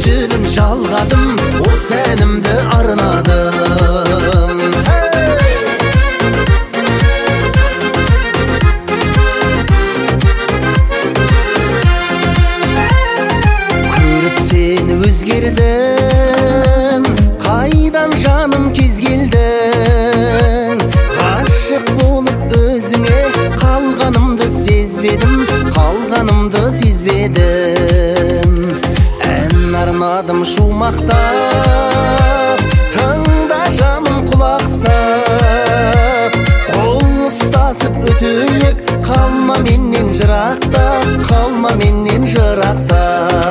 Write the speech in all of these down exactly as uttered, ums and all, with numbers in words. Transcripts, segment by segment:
Ümitçilim жалғадым, о сәнімді арнадым. Көріп сені өзгердім, қайдан жаным кез келдің. Ғашық болып өзіңе қалғанымды сезбедім, қалғанымды сезбедім. Ән арнадым шумақтап, тыңда жаным құлақ сап. Қол ұстасып өтейік, қалма менен жырақта, қалма менен жырақта.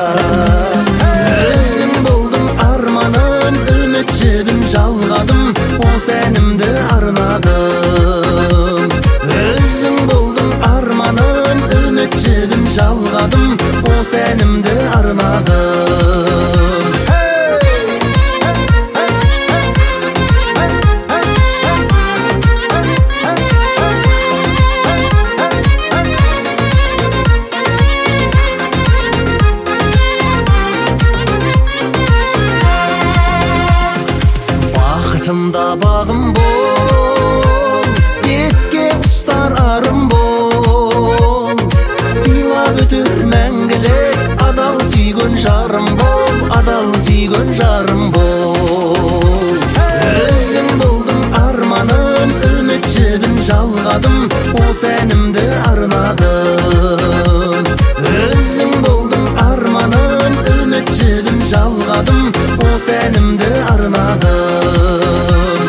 Өзің болдың арманым, үмітшілім жалғадым, о сәнімді арнадым. Өзің болдың арманым, үмітшілім жалғадым, о сәнімді арнадым. Бақытымда бағым бол, бетке ұстар арым бол. Сыйлап өтер мәңгілік, адал сүйген жарым бол, адал сүйген жарым бол. Өзің болдың арманым, үмітшілім жалғадым, о сәнімді арнадым. Өзің болдың арманым, үмітшілім жалғадым, о сәнімді арнадым.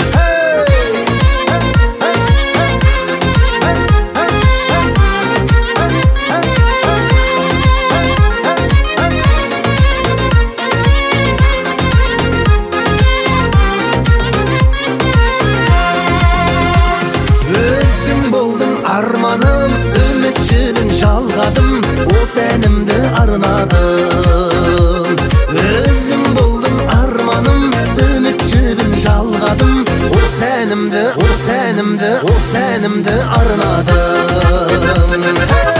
Өзің болдың арманым, үмітшілім жалғадым, о сәнімді арнадым. Өзің болдың арманым, үмітшілім жалғадым, о сәнімді, о сәнімді, о сәнімді арнадым.